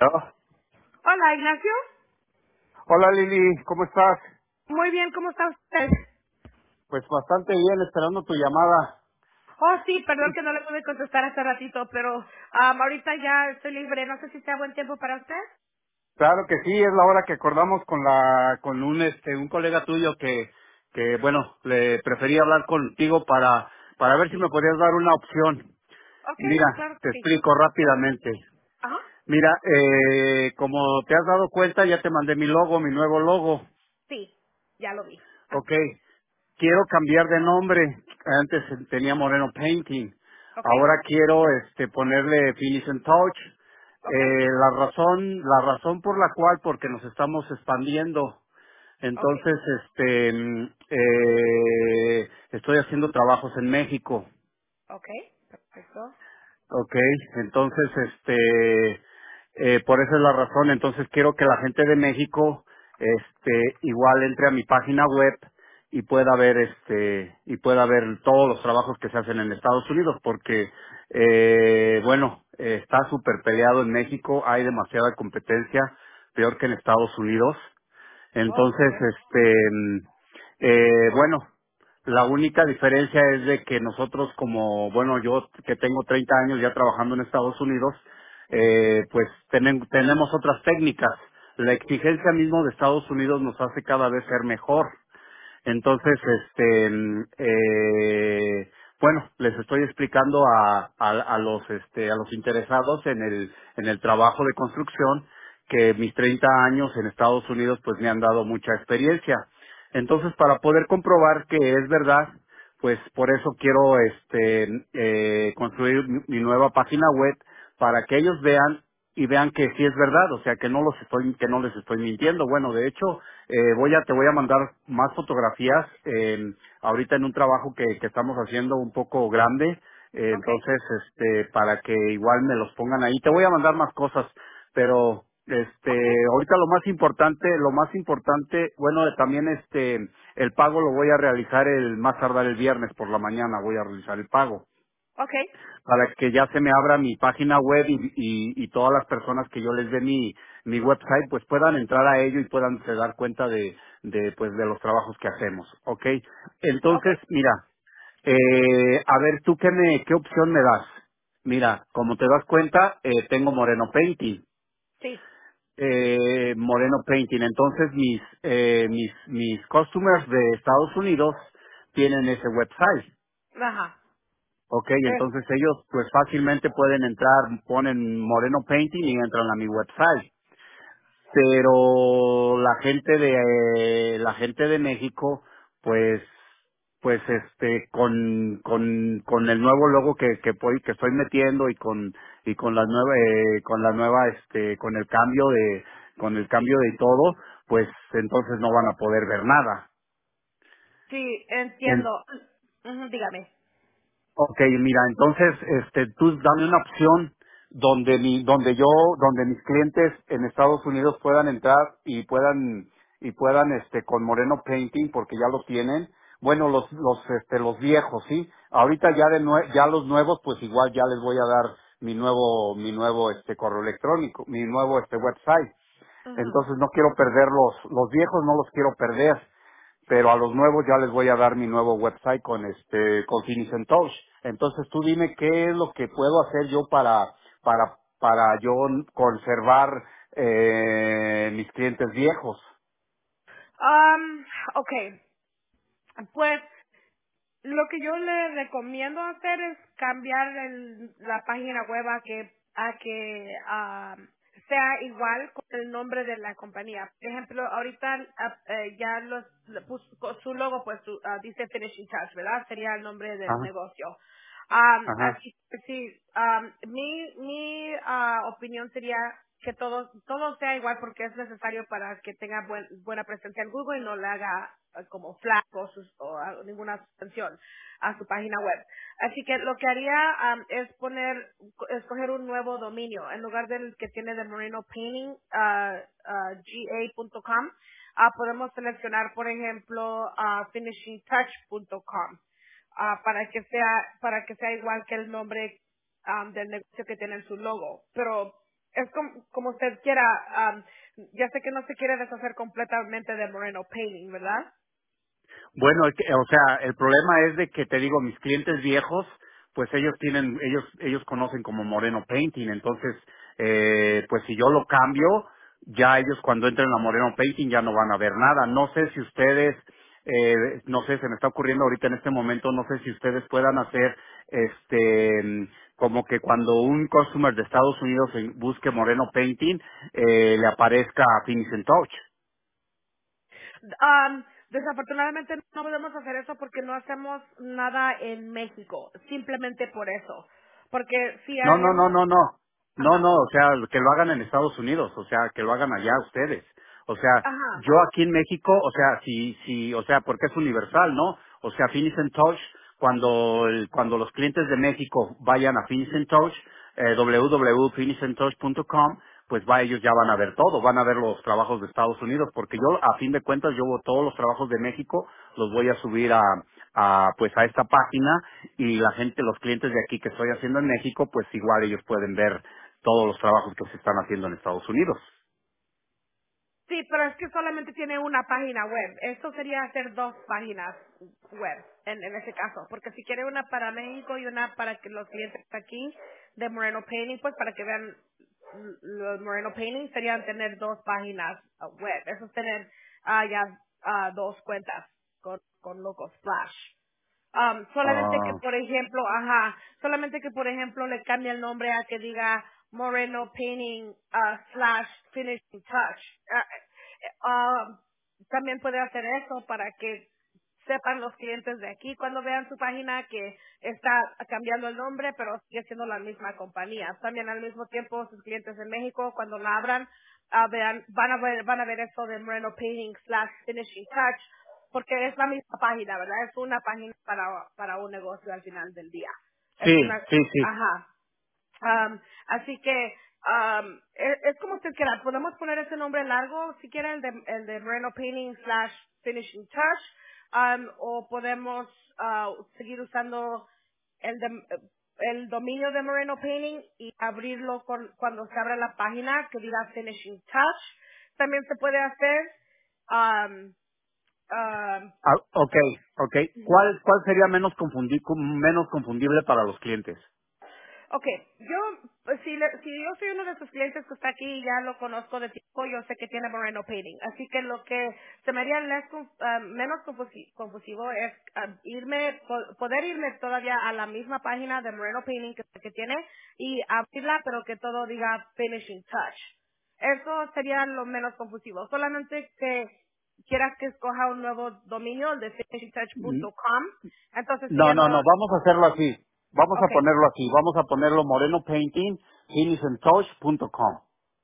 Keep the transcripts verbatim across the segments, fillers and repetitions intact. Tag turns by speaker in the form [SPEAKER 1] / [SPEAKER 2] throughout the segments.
[SPEAKER 1] Ah,
[SPEAKER 2] Hola, Ignacio.
[SPEAKER 1] Hola Lili, ¿cómo estás?
[SPEAKER 2] Muy bien, ¿cómo está usted?
[SPEAKER 1] Pues bastante bien, esperando tu llamada.
[SPEAKER 2] Oh, sí, perdón que no le pude contestar hace ratito, pero um, ahorita ya estoy libre. No sé si sea buen tiempo para usted.
[SPEAKER 1] Claro que sí, es la hora que acordamos con la con un este un colega tuyo que que bueno, le prefería hablar contigo para para ver si me
[SPEAKER 2] Sí.
[SPEAKER 1] podías dar una opción.
[SPEAKER 2] Ok,
[SPEAKER 1] Mira,
[SPEAKER 2] claro que
[SPEAKER 1] te
[SPEAKER 2] sí.
[SPEAKER 1] explico rápidamente.
[SPEAKER 2] Ajá.
[SPEAKER 1] Mira, eh, como te has dado cuenta, ya te mandé mi logo, mi nuevo logo.
[SPEAKER 2] Sí, ya lo vi. Ah,
[SPEAKER 1] Ok, quiero cambiar de nombre. Antes tenía Moreno Painting.
[SPEAKER 2] ok,
[SPEAKER 1] Ahora quiero este ponerle Finish and Touch.
[SPEAKER 2] ok,
[SPEAKER 1] Eh, la razón, la razón por la cual, porque nos estamos expandiendo.
[SPEAKER 2] ok,
[SPEAKER 1] Entonces, este, mm, eh, estoy haciendo trabajos en México.
[SPEAKER 2] ok. Perfecto.
[SPEAKER 1] Ok, entonces, este, eh, por esa es la razón. Entonces quiero que la gente de México, este, igual entre a mi página web y pueda ver, este, y pueda ver todos los trabajos que se hacen en Estados Unidos, porque, eh, bueno, eh, está súper peleado en México, hay demasiada competencia, peor que en Estados Unidos.
[SPEAKER 2] Oh,
[SPEAKER 1] Entonces,
[SPEAKER 2] ok,
[SPEAKER 1] este, mm, eh, bueno, la única diferencia es de que nosotros como, bueno, yo que tengo treinta años ya trabajando en Estados Unidos, eh, pues tenen- tenemos otras técnicas. La exigencia mismo de Estados Unidos nos hace cada vez ser mejor. Entonces, este, mm, eh, bueno, les estoy explicando a, a, a los, este, a los interesados en el, en el trabajo de construcción que mis treinta años en Estados Unidos pues me han dado mucha experiencia. Entonces, para poder comprobar que es verdad, pues por eso quiero, este, eh, construir mi mi nueva página web para que ellos vean y vean que sí es verdad, o sea que no los estoy, que no les estoy mintiendo. Bueno, de hecho, eh, voy a, te voy a mandar más fotografías, eh, ahorita en un trabajo que, que estamos haciendo un poco grande, eh,
[SPEAKER 2] ok,
[SPEAKER 1] entonces, este, para que igual me los pongan ahí. Te voy a mandar más cosas, pero,
[SPEAKER 2] ok,
[SPEAKER 1] este, ahorita lo más importante, lo más importante, bueno, también este, el pago lo voy a realizar el, más tardar el viernes por la mañana voy a realizar el pago
[SPEAKER 2] ok,
[SPEAKER 1] para que ya se me abra mi página web y, y, y todas las personas que yo les dé mi, mi website pues puedan entrar a ello y puedan se dar cuenta de, de pues de los trabajos que hacemos, ¿ok?
[SPEAKER 2] ok.
[SPEAKER 1] Entonces, mira, eh, a ver, ¿tú qué me, qué opción me das? Mira, como te das cuenta, eh, tengo Moreno Painting,
[SPEAKER 2] Sí.
[SPEAKER 1] eh, Moreno Painting, entonces mis, eh, mis, mis customers de Estados Unidos tienen ese website.
[SPEAKER 2] Ajá.
[SPEAKER 1] Ok,
[SPEAKER 2] Eh,
[SPEAKER 1] entonces ellos pues fácilmente pueden entrar, ponen Moreno Painting y entran a mi website. Pero la gente de la gente de México, pues pues este con con con el nuevo logo que que voy- que estoy metiendo y con y con la nueva eh, con la nueva este con el cambio de con el cambio de todo, pues entonces no van a poder ver nada.
[SPEAKER 2] sí, entiendo. Ujú, dígame.
[SPEAKER 1] Ok, mira, entonces, este, tú dame una opción donde mi, donde yo, donde mis clientes en Estados Unidos puedan entrar y puedan, y puedan, este, con Moreno Painting, porque ya lo tienen. Bueno, los, los, este, los viejos, ¿sí? Ahorita ya de nue ya los nuevos, pues igual ya les voy a dar mi nuevo, mi nuevo, este, correo electrónico, mi nuevo, este, website.
[SPEAKER 2] Ujú.
[SPEAKER 1] Entonces no quiero perder los, los viejos no los quiero perder, pero a los nuevos ya les voy a dar mi nuevo website con este, con Finish and Touch. Entonces tú dime qué es lo que puedo hacer yo para, para, para yo conservar, eh, mis clientes viejos.
[SPEAKER 2] Um, ok. Pues lo que yo le recomiendo hacer es cambiar el- la página web a que a que ah, sea igual con el nombre de la compañía. Por ejemplo, ahorita ah, eh, ya los le puso- con su logo pues su- ah, dice Finishing Touch, ¿verdad? Sería el nombre del
[SPEAKER 1] Ajá,
[SPEAKER 2] negocio. Um,
[SPEAKER 1] ajá.
[SPEAKER 2] así que sí, um, mi mi ah, opinión sería que todo todo sea igual porque es necesario para que tenga buen- buena presencia en Google y no le haga eh, como flag o, sus- o, ah, ninguna suspensión a su página web. Así que lo que haría am, es poner, escoger un nuevo dominio en lugar del que tiene de Moreno Painting, ah, ah, G A punto com. Ah, podemos seleccionar, por ejemplo, ah, finishing touch punto com ah, para que sea para que sea igual que el nombre am, del negocio que tiene en su logo. Pero Es como, como usted quiera. am, ya sé que no se quiere deshacer completamente de Moreno Painting, ¿verdad?
[SPEAKER 1] Bueno, es que, o sea, el problema es de que te digo, mis clientes viejos, pues ellos tienen, ellos, ellos conocen como Moreno Painting, entonces, eh, pues si yo lo cambio, ya ellos cuando entren a Moreno Painting ya no van a ver nada. No sé si ustedes, eh, no sé, se me está ocurriendo ahorita en este momento, no sé si ustedes puedan hacer, este, como que cuando un customer de Estados Unidos en- busque Moreno Painting, eh, le aparezca Finish and Touch.
[SPEAKER 2] Um, desafortunadamente no podemos hacer eso porque no hacemos nada en México, simplemente por eso. Porque si
[SPEAKER 1] No, no, no,
[SPEAKER 2] haríamos,
[SPEAKER 1] no, no. No,
[SPEAKER 2] ajá,
[SPEAKER 1] no, o sea, que lo hagan en Estados Unidos, o sea, que lo hagan allá ustedes. O sea,
[SPEAKER 2] ajá,
[SPEAKER 1] yo aquí en México, o sea, si, si, o sea, porque es universal, ¿no? O sea, Finish and Touch, cuando, el- cuando los clientes de México vayan a Finish and Touch, eh, w w w punto finish and touch punto com, pues va, ellos ya van a ver todo, van a ver los trabajos de Estados Unidos, porque yo, a fin de cuentas, yo todos los trabajos de México los voy a subir a, a, pues a esta página y la gente, los clientes de aquí que estoy haciendo en México, pues igual ellos pueden ver todos los trabajos que se están haciendo en Estados Unidos.
[SPEAKER 2] sí, pero es que solamente tiene una página web. Esto sería hacer dos páginas web en, en ese caso, porque si quiere una para México y una para que los clientes aquí de Moreno Painting, pues para que vean l- los Moreno Painting serían tener dos páginas uh, web. Eso es tener ah, ya ah, dos cuentas con, con Loco Splash. Um, solamente que,
[SPEAKER 1] Ah,
[SPEAKER 2] por ejemplo, ajá, solamente que, por ejemplo, le cambie el nombre a que diga Moreno Painting uh, slash Finishing Touch. Ah, eh, ah, también puede hacer eso para que sepan los clientes de aquí cuando vean su página que está cambiando el nombre, pero sigue siendo la misma compañía. También al mismo tiempo sus clientes en México cuando la abran ah, vean, van a ver van a ver eso de Moreno Painting slash Finishing Touch porque es la misma página, ¿verdad? Es una página para para un negocio al final del día. Es
[SPEAKER 1] sí,
[SPEAKER 2] una,
[SPEAKER 1] sí, sí.
[SPEAKER 2] ajá. Um, así que um, es, es como usted quiera. Podemos poner ese nombre largo, si quiere, el de, el de Moreno Painting slash Finishing Touch, um, o podemos ah, seguir usando el, de, el dominio de Moreno Painting y abrirlo con, cuando se abra la página que diga Finishing Touch. También se puede hacer. Um,
[SPEAKER 1] Ah, ok, ok.
[SPEAKER 2] um,
[SPEAKER 1] ¿Cuál, cuál sería menos, confundi menos confundible para los clientes?
[SPEAKER 2] Ok, yo, pues, si, le- si yo soy uno de sus clientes que está aquí y ya lo conozco de tiempo, yo sé que tiene Moreno Painting. Así que lo que se me haría less conf- ah, menos confusi- confusivo es ah, irme, po- poder irme todavía a la misma página de Moreno Painting que, que tiene y abrirla, pero que todo diga Finishing Touch. Eso sería lo menos confusivo. Solamente que quieras que escoja un nuevo dominio, el de finishing touch
[SPEAKER 1] Mm,
[SPEAKER 2] punto com, entonces sí
[SPEAKER 1] no,
[SPEAKER 2] ya no,
[SPEAKER 1] no, no, vamos a hacerlo así. Vamos a
[SPEAKER 2] ok.
[SPEAKER 1] ponerlo así. Vamos a ponerlo Moreno Painting, finish and touch punto com.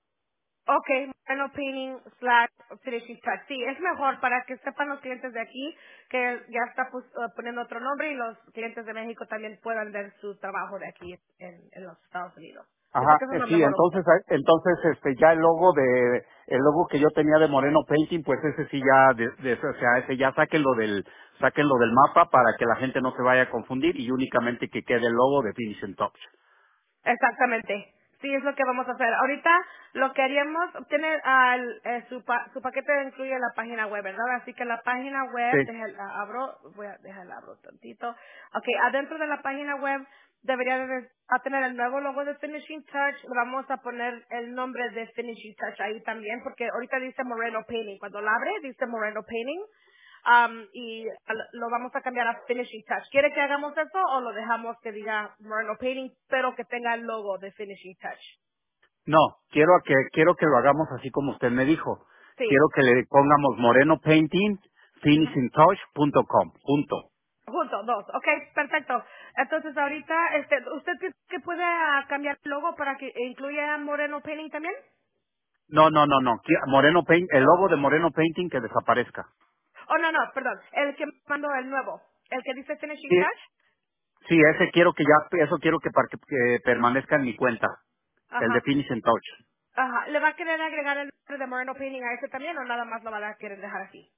[SPEAKER 2] Okay, bueno, painting slash finishing touch. Sí, es mejor para que sepan los clientes de aquí que ya está pus- eh, poniendo otro nombre y los clientes de México también puedan ver su trabajo de aquí en, en los Estados Unidos. Pienso
[SPEAKER 1] Ajá,
[SPEAKER 2] que eso es
[SPEAKER 1] eh,
[SPEAKER 2] la
[SPEAKER 1] sí,
[SPEAKER 2] mejor opción.
[SPEAKER 1] entonces, eh, entonces, este, ya el logo de, el logo que yo tenía de Moreno Painting, pues ese sí ya, de, de- o sea, ese ya sáquenlo del, sáquenlo del mapa para que la gente no se vaya a confundir y únicamente que quede el logo de Finish and Touch.
[SPEAKER 2] Exactamente. Sí, es lo que vamos a hacer. Ahorita lo que haríamos, tiene al, eh, su, pa- su paquete incluye la página web, ¿verdad? Así que la página
[SPEAKER 1] Sí.
[SPEAKER 2] web, déjala abro, voy a dejarla abro tantito. Ok, adentro de la página web debería de de- a tener el nuevo logo de Finishing Touch. Le vamos a poner el nombre de Finishing Touch ahí también, porque ahorita dice Moreno Painting. Cuando la abre, dice Moreno Painting. Um, y al- lo vamos a cambiar a Finishing Touch. ¿Quiere que hagamos eso o lo dejamos que diga Moreno Painting, pero que tenga el logo de Finishing Touch?
[SPEAKER 1] No, quiero que, quiero que lo hagamos así como usted me dijo.
[SPEAKER 2] Sí.
[SPEAKER 1] Quiero que le pongamos Moreno Painting,
[SPEAKER 2] Ujú.
[SPEAKER 1] finishing touch punto com, punto.
[SPEAKER 2] Juntos, dos. Ok, perfecto. Entonces ahorita, este, ¿usted cree que puede ah, cambiar el logo para que incluya Moreno Painting también?
[SPEAKER 1] No, no, no, no, qui- Moreno Paint, el logo de Moreno Painting que desaparezca.
[SPEAKER 2] Oh, no, no, perdón. El que mandó el nuevo. El que dice Finishing
[SPEAKER 1] Sí,
[SPEAKER 2] Touch.
[SPEAKER 1] sí, ese quiero que ya, eso quiero que, par- que permanezca en mi cuenta. El de
[SPEAKER 2] Ajá.
[SPEAKER 1] Finish and Touch.
[SPEAKER 2] Ajá. ¿Le va a querer agregar el nombre de Moreno Painting a ese también o nada más lo va a querer dejar así?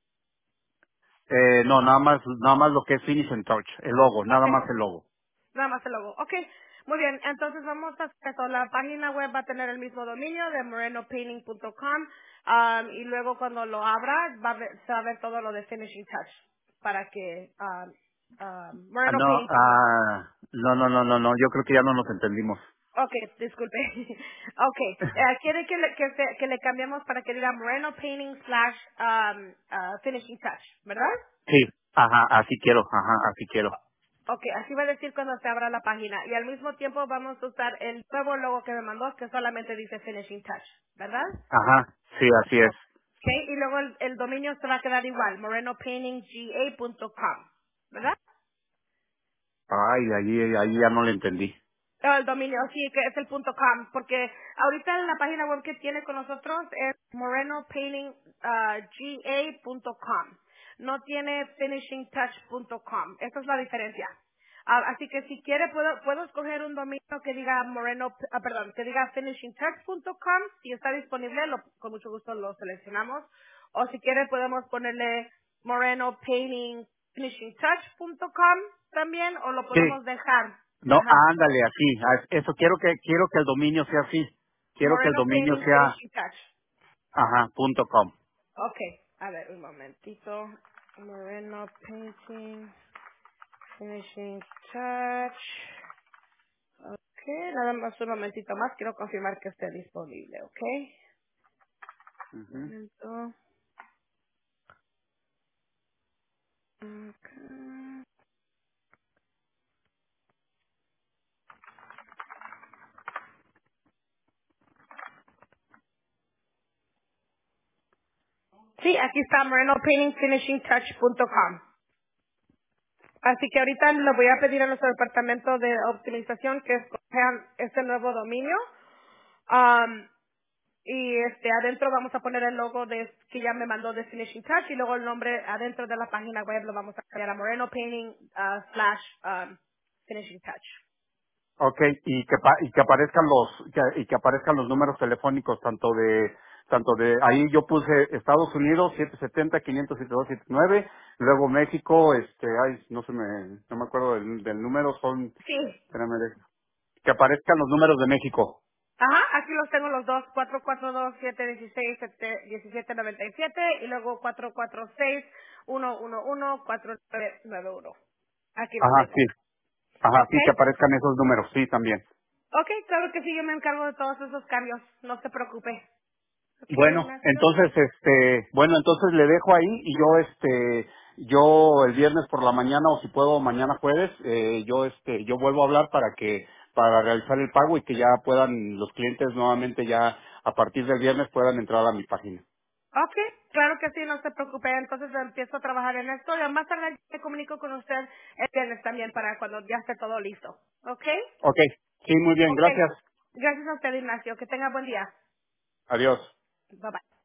[SPEAKER 1] Eh, no, nada más, nada más lo que es Finish and Touch, el logo, nada
[SPEAKER 2] Ok.
[SPEAKER 1] más el logo.
[SPEAKER 2] Nada más el logo. Ok. Muy bien, entonces vamos a hacer eso. La página web va a tener el mismo dominio de moreno painting punto com um, y luego cuando lo abra va a ver, se va a ver todo lo de Finishing Touch para que um, um,
[SPEAKER 1] Ah,
[SPEAKER 2] moreno
[SPEAKER 1] no,
[SPEAKER 2] painting punto com.
[SPEAKER 1] ah, no, no, no, no, no, yo creo que ya no nos entendimos.
[SPEAKER 2] Ok, disculpe. Ok, eh, quiere que le, que, se- que le cambiemos para que diga Moreno Painting slash um, uh, Finishing Touch, ¿verdad?
[SPEAKER 1] Sí, ajá, así quiero, ajá, así quiero.
[SPEAKER 2] Ok, así va a decir cuando se abra la página. Y al mismo tiempo vamos a usar el nuevo logo que me mandó, que solamente dice Finishing Touch, ¿verdad?
[SPEAKER 1] Ajá, sí, así es.
[SPEAKER 2] Ok, y luego el, el dominio se va a quedar igual, moreno painting g a punto com, ¿verdad?
[SPEAKER 1] Ay, ahí, ahí ya no le entendí.
[SPEAKER 2] Oh, el dominio, sí, que es el punto .com, porque ahorita la página web que tiene con nosotros es moreno painting g a punto com. No tiene finishing touch punto com. Esa es la diferencia. Ah, así que si quiere puedo, puedo escoger un dominio que diga moreno, ah, perdón, que diga finishing touch punto com. Si está disponible, lo- con mucho gusto lo seleccionamos. O si quiere podemos ponerle moreno painting finishing touch punto com también, o lo
[SPEAKER 1] Sí,
[SPEAKER 2] podemos dejar.
[SPEAKER 1] no,
[SPEAKER 2] Ajá.
[SPEAKER 1] ándale, así, ah, eso, quiero que, quiero que el dominio sea así. Quiero que el
[SPEAKER 2] Moreno
[SPEAKER 1] dominio
[SPEAKER 2] Painting
[SPEAKER 1] sea,
[SPEAKER 2] Finishing Touch.
[SPEAKER 1] ajá, punto com.
[SPEAKER 2] Okay, a ver, un momentito. Moreno Painting Finishing Touch. Okay, nada más un momentito más. Quiero confirmar que esté disponible, ¿ok? Un
[SPEAKER 1] Ujú.
[SPEAKER 2] momento. Okay. Sí, aquí está moreno painting finishing touch punto com. Así que ahorita le voy a pedir a nuestro departamento de optimización que escojan este nuevo dominio. Um, Y este adentro vamos a poner el logo de que ya me mandó de Finishing Touch y luego el nombre adentro de la página web lo vamos a cambiar a Moreno Painting uh, slash um, Finishing Touch.
[SPEAKER 1] Ok, y que, pa- y que aparezcan los, que- y que aparezcan los números telefónicos tanto de, tanto de, ahí yo puse Estados Unidos siete siete cero, quinientos setenta y dos setenta y nueve, luego México, este, ay, no se me, no me acuerdo del, del número, son,
[SPEAKER 2] Sí.
[SPEAKER 1] espérame, de- que aparezcan los números de México.
[SPEAKER 2] Ajá, aquí los tengo los dos, cuatro cuatro dos, siete uno seis, diecisiete noventa y siete y luego cuatro cuatro seis, uno uno uno, cuatro nueve nueve uno. Aquí los
[SPEAKER 1] Ajá,
[SPEAKER 2] tengo.
[SPEAKER 1] sí, ajá,
[SPEAKER 2] ¿Ok?
[SPEAKER 1] sí, que aparezcan esos números, sí, también.
[SPEAKER 2] Ok, claro que sí, yo me encargo de todos esos cambios, no se preocupe. ¿Ok,
[SPEAKER 1] Bueno,
[SPEAKER 2] Ignacio?
[SPEAKER 1] entonces, este, bueno, entonces le dejo ahí y yo, este, yo el viernes por la mañana o si puedo mañana jueves, eh, yo, este, yo vuelvo a hablar para que, para realizar el pago y que ya puedan los clientes nuevamente ya a partir del viernes puedan entrar a mi página.
[SPEAKER 2] Ok, claro que sí, no se preocupe. Entonces empiezo a trabajar en esto y más tarde me comunico con usted el viernes también para cuando ya esté todo listo. ¿Ok?
[SPEAKER 1] Ok, sí, muy bien,
[SPEAKER 2] Ok.
[SPEAKER 1] gracias.
[SPEAKER 2] Gracias a usted, Ignacio. Que tenga buen día.
[SPEAKER 1] Adiós.
[SPEAKER 2] Bye bye.